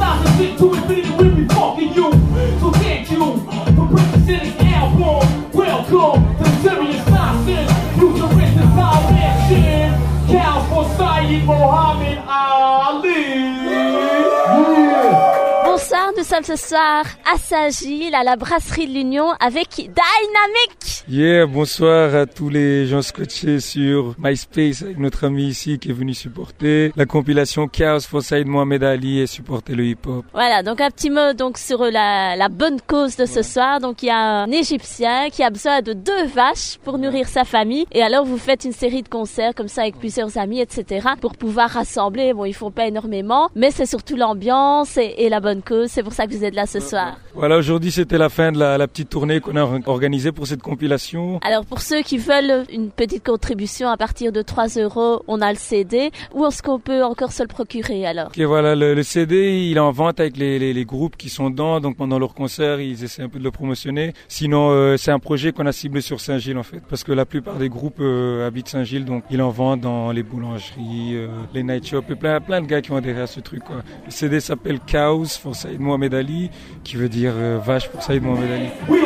2006 to infinity, we be fucking you. So thank you for presenting the album. Welcome to Serious Nonsense, futuristic dimension. Cows for Sayyid Muhammad Ali. Bonsoir, nous sommes ce soir à Saint-Gilles, à la brasserie de l'Union avec Dynamic. Yeah, bonsoir à tous les gens scotchés sur MySpace avec notre ami ici qui est venu supporter la compilation Chaos for Saïd Mohamed Ali et supporter le hip-hop. Voilà, donc un petit mot donc sur la bonne cause de ce soir. Donc il y a un Égyptien qui a besoin de 2 vaches pour nourrir sa famille. Et alors vous faites une série de concerts comme ça avec plusieurs amis, etc. pour pouvoir rassembler. Bon, ils font pas énormément, mais c'est surtout l'ambiance et la bonne cause. C'est pour ça que vous êtes là ce soir. Voilà, aujourd'hui c'était la fin de la petite tournée qu'on a organisée pour cette compilation. Alors pour ceux qui veulent une petite contribution à partir de 3 €, on a le CD. Où est-ce qu'on peut encore se le procurer alors? Ok, voilà, le CD il est en vente avec les groupes qui sont dedans. Donc pendant leur concert ils essaient un peu de le promotionner. Sinon c'est un projet qu'on a ciblé sur Saint-Gilles en fait. Parce que la plupart des groupes habitent Saint-Gilles. Donc il est en vente dans les boulangeries, les night shops et plein de gars qui ont adhéré à ce truc quoi. Le CD s'appelle Chaos for Saïd Mohamed Ali, qui veut dire vache pour Saïd Mohamed Ali.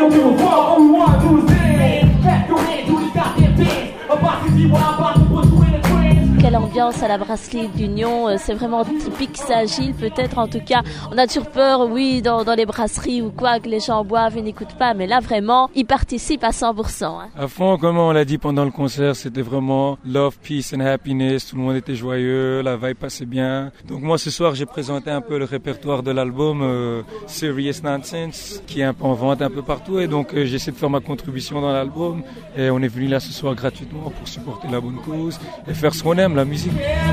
Quelle ambiance à la brasserie de l'Union, c'est vraiment typique Saint-Gilles peut-être, en tout cas on a toujours peur, oui, dans les brasseries ou quoi, que les gens boivent et n'écoutent pas, mais là vraiment ils participent à 100%. Hein. À fond, comme on l'a dit pendant le concert, c'était vraiment love, peace and happiness, tout le monde était joyeux, la vibe passait bien. Donc moi ce soir j'ai présenté un peu le répertoire de l'album Serious Nonsense, qui est un peu en vente un peu partout, et donc j'essaie de faire ma contribution dans l'album, et on est venu là ce soir gratuitement pour supporter la bonne cause et faire ce qu'on aime, la musique.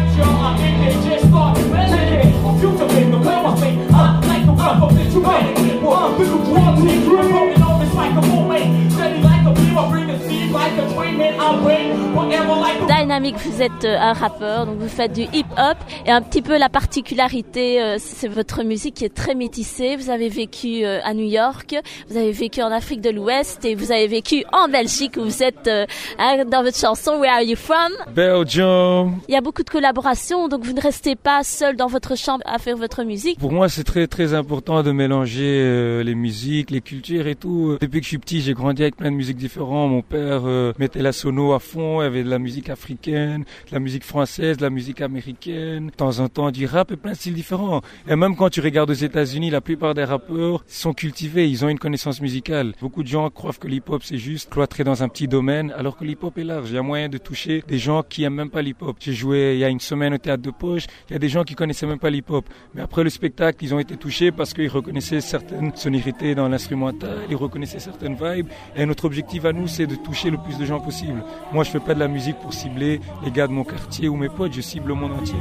Dynamic, vous êtes un rappeur, donc vous faites du hip-hop, et un petit peu la particularité, c'est votre musique qui est très métissée. Vous avez vécu à New York, vous avez vécu en Afrique de l'Ouest, et vous avez vécu en Belgique, où vous êtes dans votre chanson Where Are You From? Belgium. Il y a beaucoup de collaborations, donc vous ne restez pas seul dans votre chambre à faire votre musique. Pour moi, c'est très très important de mélanger les musiques, les cultures et tout. Depuis que je suis petit, j'ai grandi avec plein de musiques différentes. Mon père mettait la sono à fond, il y avait de la musique africaine, de la musique française, de la musique américaine, de temps en temps du rap et plein de styles différents. Et même quand tu regardes aux États-Unis, la plupart des rappeurs sont cultivés, ils ont une connaissance musicale. Beaucoup de gens croient que l'hip-hop c'est juste cloîtré dans un petit domaine, alors que l'hip-hop est large. Il y a moyen de toucher des gens qui aiment même pas l'hip-hop. J'ai joué il y a une semaine au Théâtre de Poche, il y a des gens qui connaissaient même pas l'hip-hop. Mais après le spectacle, ils ont été touchés parce qu'ils reconnaissaient certaines sonorités dans l'instrumental, ils reconnaissaient certaines vibes. Et notre objectif à nous, c'est de toucher le plus de gens possible. Moi, je fais pas de la musique pour cibler les gars de mon quartier ou mes potes, je cible le monde entier.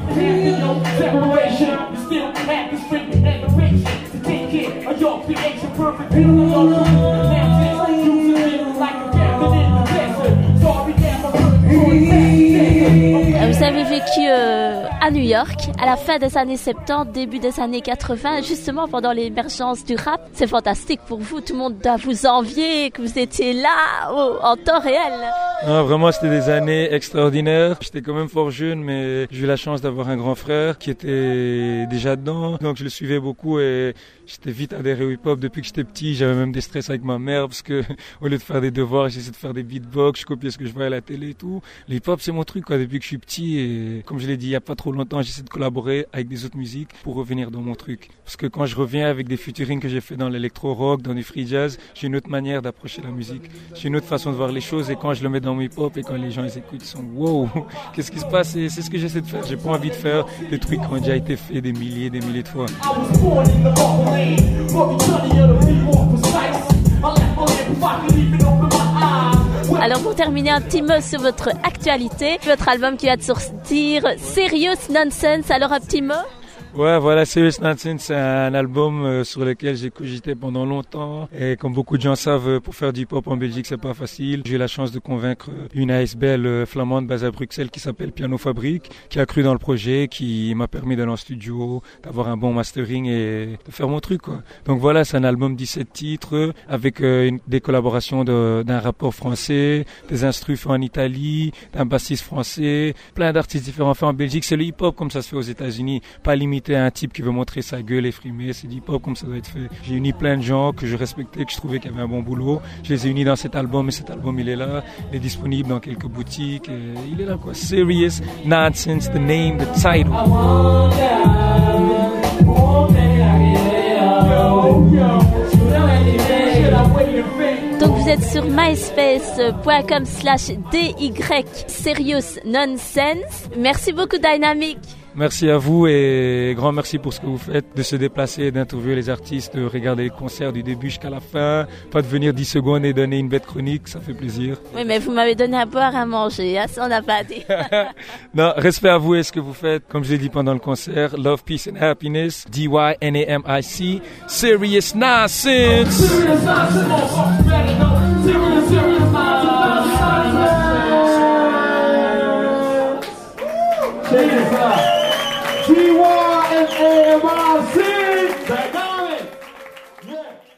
Vous avez vécu à New York à la fin des années 70, début des années 80, justement pendant l'émergence du rap. C'est fantastique pour vous, tout le monde doit vous envier que vous étiez là en temps réel. Non, vraiment, c'était des années extraordinaires. J'étais quand même fort jeune, mais j'ai eu la chance d'avoir un grand frère qui était déjà dedans. Donc je le suivais beaucoup et j'étais vite adhéré au hip-hop. Depuis que j'étais petit, j'avais même des stress avec ma mère parce que au lieu de faire des devoirs, j'essayais de faire des beatbox, je copiais ce que je voyais à la télé et tout. Le hip-hop, c'est mon truc, quoi, depuis que je suis petit. Et comme je l'ai dit il y a pas trop longtemps, j'essaie de collaborer avec des autres musiques pour revenir dans mon truc. Parce que quand je reviens avec des featuring que j'ai fait dans l'électro-rock, dans du free jazz, j'ai une autre manière d'approcher la musique. J'ai une autre façon de voir les choses et quand je le mets dans mon hip-hop et quand les gens les écoutent, ils sont wow, qu'est-ce qui se passe? Et c'est ce que j'essaie de faire. J'ai pas envie de faire des trucs qui ont déjà été faits des milliers de fois. Alors pour terminer, un petit mot sur votre actualité, votre album qui va de sortir, Serious Nonsense, alors un petit mot? Ouais, voilà, Serious Nonsense, c'est un album sur lequel j'ai cogité pendant longtemps. Et comme beaucoup de gens savent, pour faire du hip-hop en Belgique, c'est pas facile. J'ai eu la chance de convaincre une ASBL flamande basée à Bruxelles qui s'appelle Piano Fabrique, qui a cru dans le projet, qui m'a permis d'aller en studio, d'avoir un bon mastering et de faire mon truc, quoi. Donc voilà, c'est un album 17 titres avec des collaborations d'un rappeur français, des instrus faits en Italie, d'un bassiste français, plein d'artistes différents faits en Belgique. C'est le hip-hop comme ça se fait aux États-Unis, pas limité invité un type qui veut montrer sa gueule et frimer, c'est du hip-hop comme ça doit être fait. J'ai uni plein de gens que je respectais, que je trouvais qu'il y avait un bon boulot. Je les ai unis dans cet album et cet album il est là, il est disponible dans quelques boutiques. Et il est là quoi. Serious Nonsense, the name, the title. Donc vous êtes sur myspace.com/DY Serious Nonsense. Merci beaucoup Dynamic. Merci à vous et grand merci pour ce que vous faites, de se déplacer, d'interviewer les artistes, de regarder les concerts du début jusqu'à la fin, pas de venir 10 secondes et donner une bête chronique, ça fait plaisir. Oui, mais vous m'avez donné à boire, à manger, hein, ça on n'a pas dit. Non, respect à vous et ce que vous faites, comme je l'ai dit pendant le concert, love, peace and happiness, DYNAMIC, Serious Nonsense. Check this out. DYNAMIC. Dynamic. Yeah.